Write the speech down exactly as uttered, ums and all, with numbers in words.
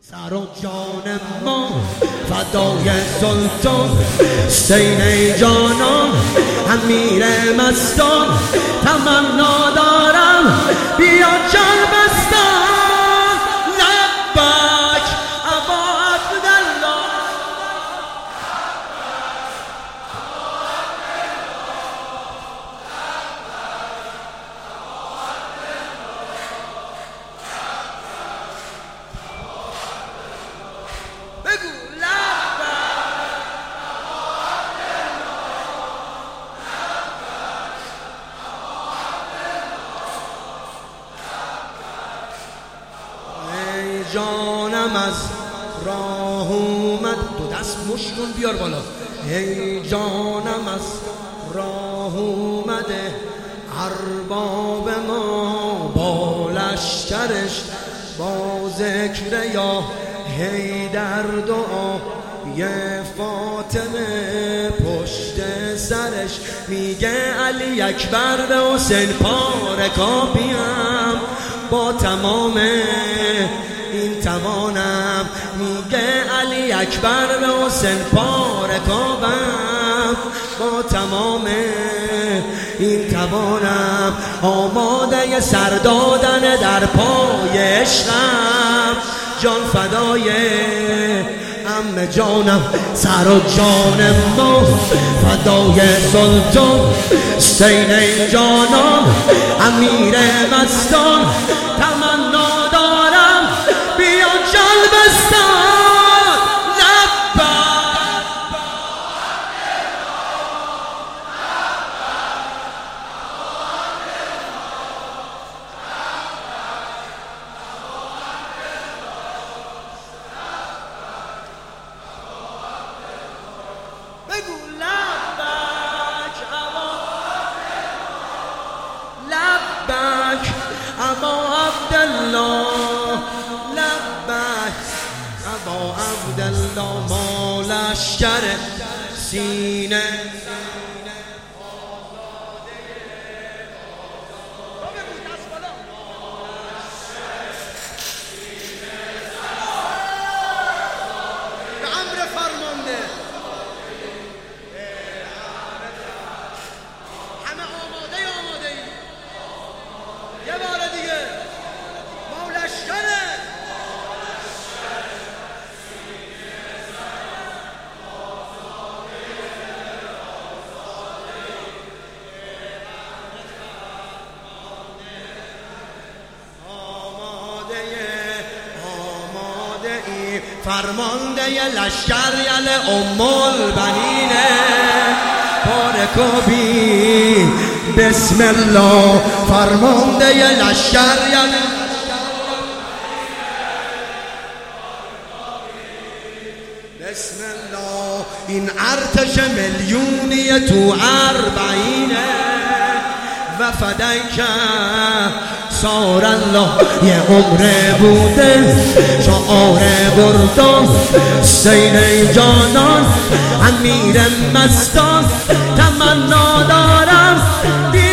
سر و جان ما فدای سلطان حسین ای جانان امیر مستان تمنا دارم بیا کلبستان لبک ابا عبدالله بگو جانم از راه اومد دو دست مشکن بیار بالا ای جانم از راه اومده ارباب ما با لشکرش با ذکر یا هی در دعا یه فاطمه پشت سرش میگه علی اکبر به حسین پارکابیم با تمام این توانم میگه علی اکبر به حسین پارکابم با تمام این توانم آماده سر دادن در پای عشقم جان فدای عم جانم سر و جان ما فدای سلطان حسین ای جانان امیر مستان تمنا دارم بیا کلبستان بگو لبک لبک ابا عبدالله لبک ابا عبدالله ما لشکر سینه به امر فرمانده همه آماده آماده ای یه بار دیگه ما لشکره آماده آماده ای فرمانده لشکر یل ام البنینه پارکابی بسم الله فرمانده لشکر یل بسم الله این ارتش میلیونی تو اربعینه و فدیک سار الله یه عمره بوده شعار بردان حسین ای جانان امیر مستان تمنا دارم